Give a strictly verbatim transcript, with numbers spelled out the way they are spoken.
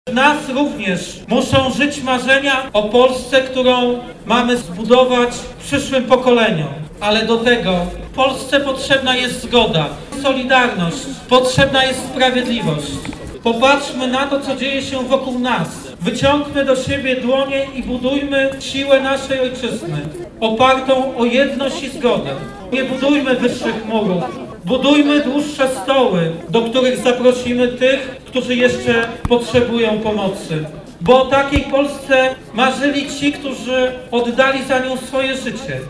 W nas również muszą żyć marzenia o Polsce, którą mamy zbudować przyszłym pokoleniom. Ale do tego w Polsce potrzebna jest zgoda, solidarność, potrzebna jest sprawiedliwość. Popatrzmy na to, co dzieje się wokół nas. Wyciągmy do siebie dłonie i budujmy siłę naszej ojczyzny, opartą o jedność i zgodę. Nie budujmy wyższych murów, budujmy dłuższe stoły, do których zaprosimy tych, którzy jeszcze potrzebują pomocy. Bo o takiej Polsce marzyli ci, którzy oddali za nią swoje życie.